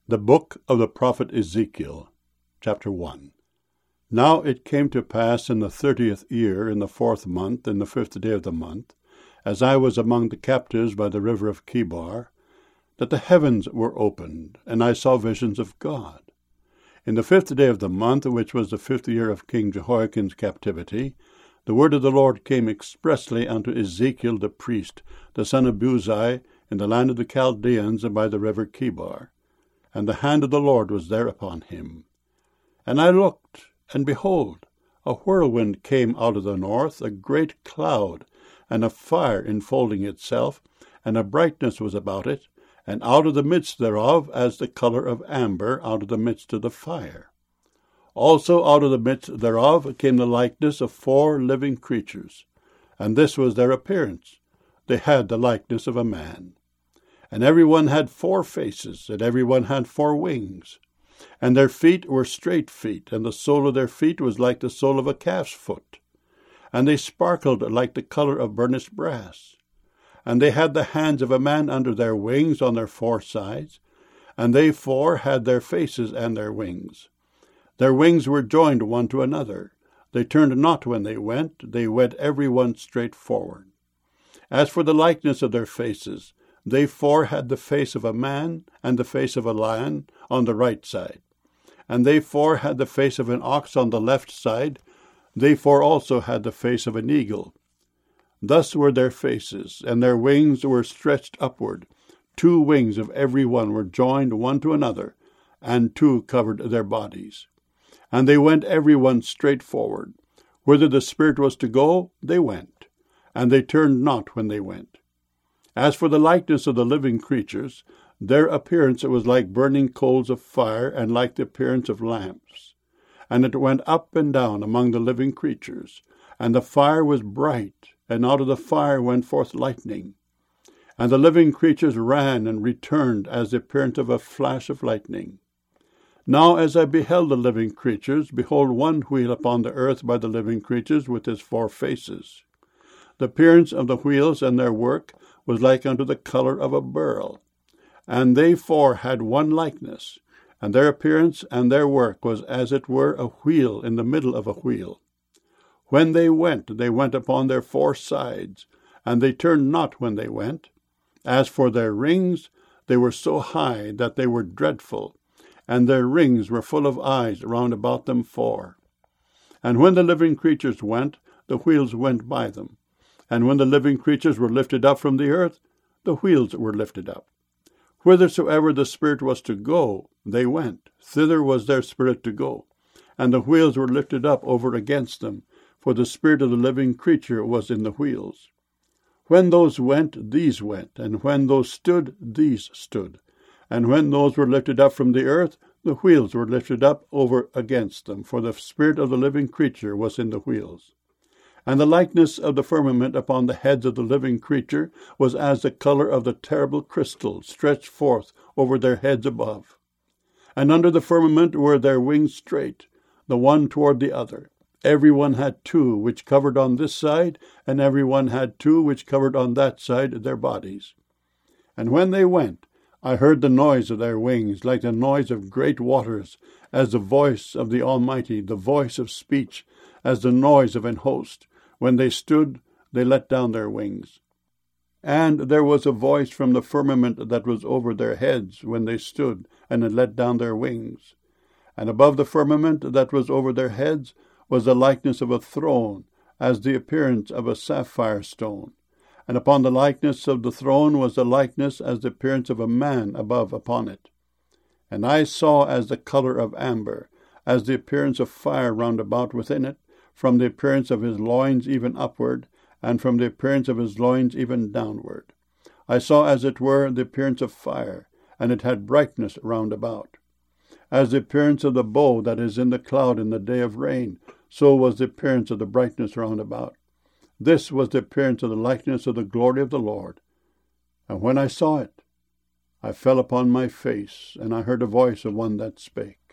The book of the prophet Ezekiel, chapter 1. Now it came to pass in the 30th year, in the 4th month, in the 5th day of the month, as I was among the captives by the river of Chebar, that the heavens were opened, and I saw visions of God. In the 5th day of the month, which was the 5th year of King Jehoiakim's captivity, the word of the Lord came expressly unto Ezekiel the priest, the son of Buzi, in the land of the Chaldeans by the river Chebar. And the hand of the Lord was there upon him. And I looked, and behold, a whirlwind came out of the north, a great cloud, and a fire enfolding itself, and a brightness was about it, and out of the midst thereof as the colour of amber out of the midst of the fire. Also out of the midst thereof came the likeness of 4 living creatures, and this was their appearance. They had the likeness of a man. And every one had 4 faces, and every one had 4 wings. And their feet were straight feet, and the sole of their feet was like the sole of a calf's foot. And they sparkled like the colour of burnished brass. And they had the hands of a man under their wings on their 4 sides, and they 4 had their faces and their wings. Their wings were joined one to another. They turned not when they went every one straight forward. As for the likeness of their faces, they 4 had the face of a man and the face of a lion on the right side. And they 4 had the face of an ox on the left side. They 4 also had the face of an eagle. Thus were their faces, and their wings were stretched upward. 2 wings of every one were joined one to another, and 2 covered their bodies. And they went every one straight forward. Whither the Spirit was to go, they went, and they turned not when they went. As for the likeness of the living creatures, their appearance was like burning coals of fire, and like the appearance of lamps. And it went up and down among the living creatures, and the fire was bright, and out of the fire went forth lightning. And the living creatures ran and returned as the appearance of a flash of lightning. Now as I beheld the living creatures, behold, one wheel upon the earth by the living creatures with his 4 faces. The appearance of the wheels and their work was like unto the colour of a beryl. And they 4 had one likeness, and their appearance and their work was as it were a wheel in the middle of a wheel. When they went upon their 4 sides, and they turned not when they went. As for their rings, they were so high that they were dreadful, and their rings were full of eyes round about them 4. And when the living creatures went, the wheels went by them. And when the living creatures were lifted up from the earth, the wheels were lifted up. Whithersoever the Spirit was to go, they went. Thither was their spirit to go. And the wheels were lifted up over against them, for the spirit of the living creature was in the wheels. When those went, these went, and when those stood, these stood. And when those were lifted up from the earth, the wheels were lifted up over against them, for the spirit of the living creature was in the wheels. And the likeness of the firmament upon the heads of the living creature was as the colour of the terrible crystal stretched forth over their heads above. And under the firmament were their wings straight, the one toward the other. Every one had 2 which covered on this side, and every one had 2 which covered on that side their bodies. And when they went, I heard the noise of their wings, like the noise of great waters, as the voice of the Almighty, the voice of speech, as the noise of an host. When they stood, they let down their wings. And there was a voice from the firmament that was over their heads when they stood, and had let down their wings. And above the firmament that was over their heads was the likeness of a throne, as the appearance of a sapphire stone. And upon the likeness of the throne was the likeness as the appearance of a man above upon it. And I saw as the colour of amber, as the appearance of fire round about within it, from the appearance of his loins even upward, and from the appearance of his loins even downward. I saw as it were the appearance of fire, and it had brightness round about. As the appearance of the bow that is in the cloud in the day of rain, so was the appearance of the brightness round about. This was the appearance of the likeness of the glory of the Lord. And when I saw it, I fell upon my face, and I heard a voice of one that spake.